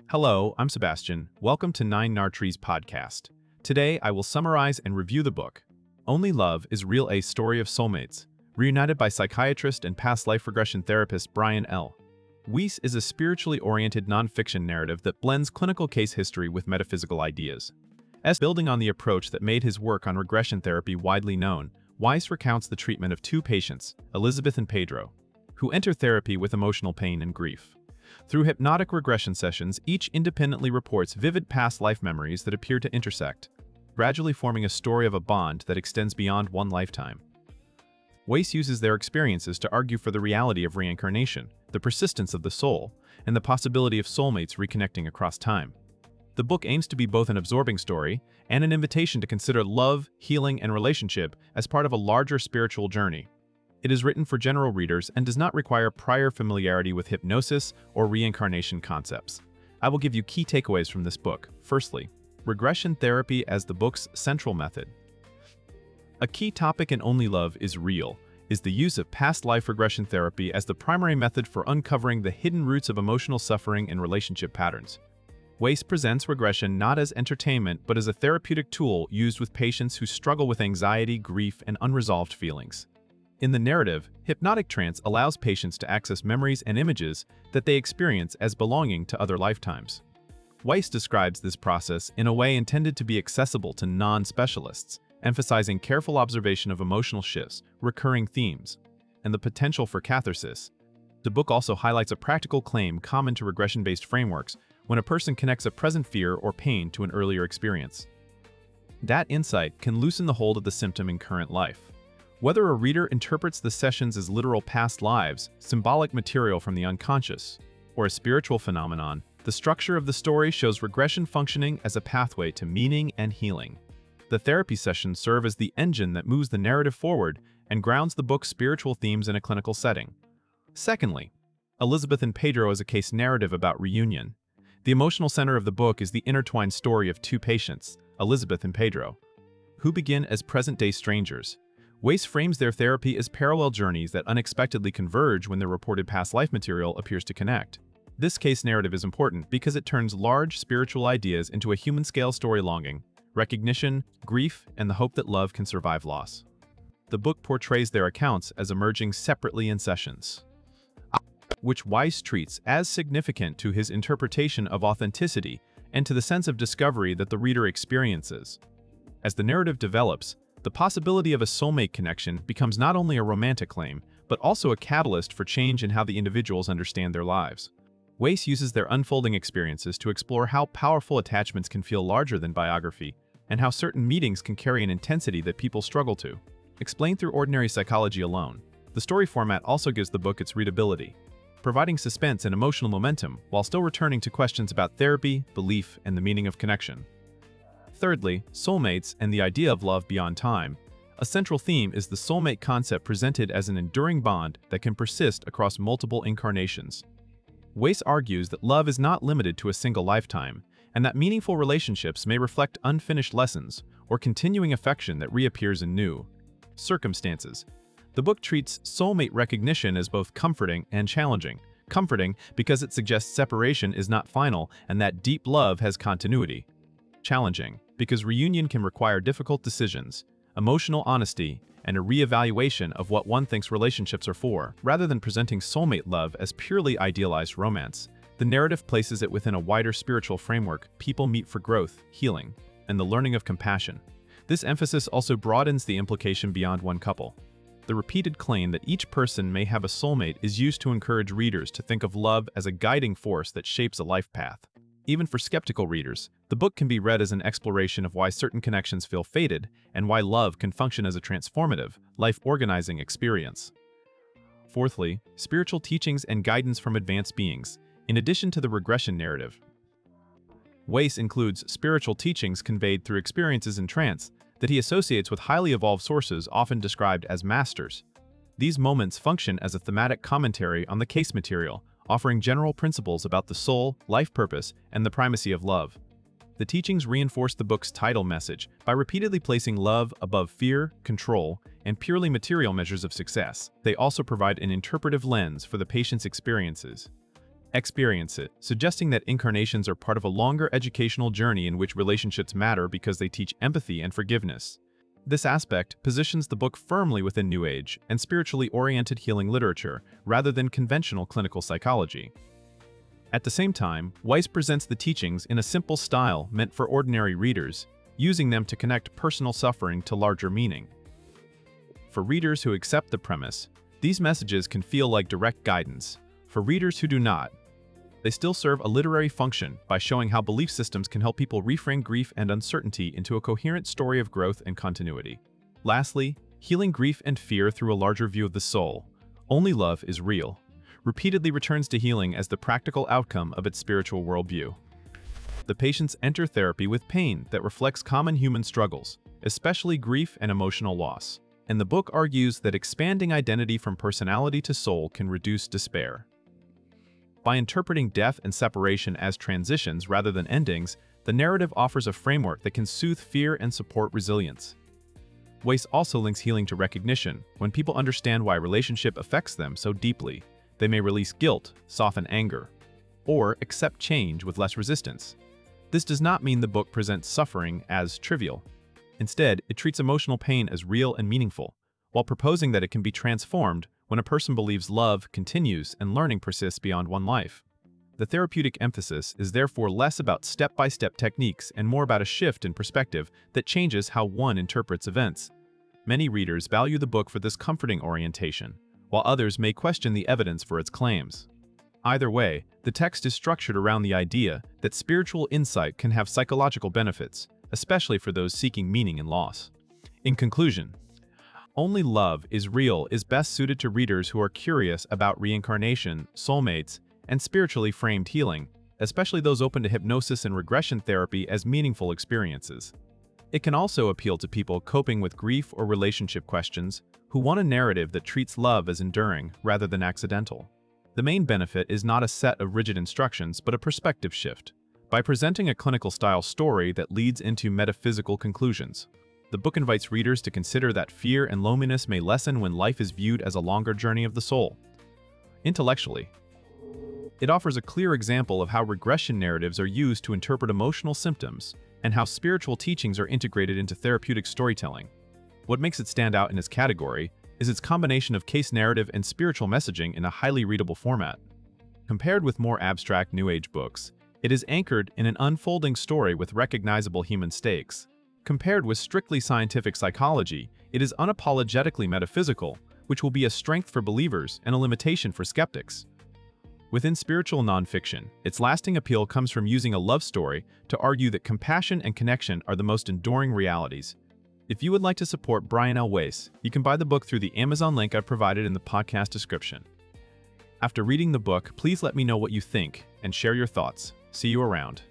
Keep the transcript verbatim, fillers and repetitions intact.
Hello, I'm Sebastian. Welcome to Nine Nartree's podcast. Today, I will summarize and review the book, Only Love is Real: A Story of Soulmates, reunited by psychiatrist and past life regression therapist Brian L. Weiss is a spiritually oriented nonfiction narrative that blends clinical case history with metaphysical ideas. As building on the approach that made his work on regression therapy widely known, Weiss recounts the treatment of two patients, Elizabeth and Pedro, who enter therapy with emotional pain and grief. Through hypnotic regression sessions, each independently reports vivid past life memories that appear to intersect, gradually forming a story of a bond that extends beyond one lifetime. Weiss uses their experiences to argue for the reality of reincarnation, the persistence of the soul, and the possibility of soulmates reconnecting across time. The book aims to be both an absorbing story and an invitation to consider love, healing, and relationship as part of a larger spiritual journey. It is written for general readers and does not require prior familiarity with hypnosis or reincarnation concepts. I will give you key takeaways from this book. Firstly, regression therapy as the book's central method. A key topic in Only Love is Real is the use of past life regression therapy as the primary method for uncovering the hidden roots of emotional suffering and relationship patterns. Weiss presents regression not as entertainment but as a therapeutic tool used with patients who struggle with anxiety, grief, and unresolved feelings. In the narrative, hypnotic trance allows patients to access memories and images that they experience as belonging to other lifetimes. Weiss describes this process in a way intended to be accessible to non-specialists, emphasizing careful observation of emotional shifts, recurring themes, and the potential for catharsis. The book also highlights a practical claim common to regression-based frameworks when a person connects a present fear or pain to an earlier experience. That insight can loosen the hold of the symptom in current life. Whether a reader interprets the sessions as literal past lives, symbolic material from the unconscious, or a spiritual phenomenon, the structure of the story shows regression functioning as a pathway to meaning and healing. The therapy sessions serve as the engine that moves the narrative forward and grounds the book's spiritual themes in a clinical setting. Secondly, Elizabeth and Pedro is a case narrative about reunion. The emotional center of the book is the intertwined story of two patients, Elizabeth and Pedro, who begin as present-day strangers. Weiss frames their therapy as parallel journeys that unexpectedly converge when their reported past life material appears to connect. This case narrative is important because it turns large spiritual ideas into a human-scale story: longing, recognition, grief, and the hope that love can survive loss. The book portrays their accounts as emerging separately in sessions, which Weiss treats as significant to his interpretation of authenticity and to the sense of discovery that the reader experiences. As the narrative develops, the possibility of a soulmate connection becomes not only a romantic claim, but also a catalyst for change in how the individuals understand their lives. Weiss uses their unfolding experiences to explore how powerful attachments can feel larger than biography, and how certain meetings can carry an intensity that people struggle to explain through ordinary psychology alone. The story format also gives the book its readability, providing suspense and emotional momentum while still returning to questions about therapy, belief, and the meaning of connection. Thirdly, soulmates and the idea of love beyond time. A central theme is the soulmate concept presented as an enduring bond that can persist across multiple incarnations. Weiss argues that love is not limited to a single lifetime, and that meaningful relationships may reflect unfinished lessons or continuing affection that reappears in new circumstances. The book treats soulmate recognition as both comforting and challenging. Comforting because it suggests separation is not final and that deep love has continuity. Challenging because reunion can require difficult decisions, emotional honesty, and a re-evaluation of what one thinks relationships are for. Rather than presenting soulmate love as purely idealized romance, the narrative places it within a wider spiritual framework: people meet for growth, healing, and the learning of compassion. This emphasis also broadens the implication beyond one couple. The repeated claim that each person may have a soulmate is used to encourage readers to think of love as a guiding force that shapes a life path. Even for skeptical readers, the book can be read as an exploration of why certain connections feel fated and why love can function as a transformative, life-organizing experience. Fourthly, spiritual teachings and guidance from advanced beings. In addition to the regression narrative, Weiss includes spiritual teachings conveyed through experiences in trance that he associates with highly evolved sources often described as masters. These moments function as a thematic commentary on the case material, offering general principles about the soul, life purpose, and the primacy of love. The teachings reinforce the book's title message by repeatedly placing love above fear, control, and purely material measures of success. They also provide an interpretive lens for the patient's experiences, experience it, suggesting that incarnations are part of a longer educational journey in which relationships matter because they teach empathy and forgiveness. This aspect positions the book firmly within New Age and spiritually oriented healing literature, rather than conventional clinical psychology. At the same time, Weiss presents the teachings in a simple style meant for ordinary readers, using them to connect personal suffering to larger meaning. For readers who accept the premise, these messages can feel like direct guidance. For readers who do not, they still serve a literary function by showing how belief systems can help people reframe grief and uncertainty into a coherent story of growth and continuity. Lastly, healing grief and fear through a larger view of the soul. Only Love is Real repeatedly returns to healing as the practical outcome of its spiritual worldview. The patients enter therapy with pain that reflects common human struggles, especially grief and emotional loss. And the book argues that expanding identity from personality to soul can reduce despair. By interpreting death and separation as transitions rather than endings, the narrative offers a framework that can soothe fear and support resilience. Weiss also links healing to recognition. When people understand why a relationship affects them so deeply, they may release guilt, soften anger, or accept change with less resistance. This does not mean the book presents suffering as trivial. Instead, it treats emotional pain as real and meaningful, while proposing that it can be transformed when a person believes love continues and learning persists beyond one life. The therapeutic emphasis is therefore less about step-by-step techniques and more about a shift in perspective that changes how one interprets events. Many readers value the book for this comforting orientation, while others may question the evidence for its claims. Either way, the text is structured around the idea that spiritual insight can have psychological benefits, especially for those seeking meaning in loss. In conclusion, Only Love is Real is best suited to readers who are curious about reincarnation, soulmates, and spiritually framed healing, especially those open to hypnosis and regression therapy as meaningful experiences. It can also appeal to people coping with grief or relationship questions who want a narrative that treats love as enduring rather than accidental. The main benefit is not a set of rigid instructions but a perspective shift, by presenting a clinical-style story that leads into metaphysical conclusions. The book invites readers to consider that fear and loneliness may lessen when life is viewed as a longer journey of the soul. Intellectually, it offers a clear example of how regression narratives are used to interpret emotional symptoms and how spiritual teachings are integrated into therapeutic storytelling. What makes it stand out in its category is its combination of case narrative and spiritual messaging in a highly readable format. Compared with more abstract New Age books, it is anchored in an unfolding story with recognizable human stakes. Compared with strictly scientific psychology, it is unapologetically metaphysical, which will be a strength for believers and a limitation for skeptics. Within spiritual nonfiction, its lasting appeal comes from using a love story to argue that compassion and connection are the most enduring realities. If you would like to support Brian L. Weiss, you can buy the book through the Amazon link I've provided in the podcast description. After reading the book, please let me know what you think and share your thoughts. See you around.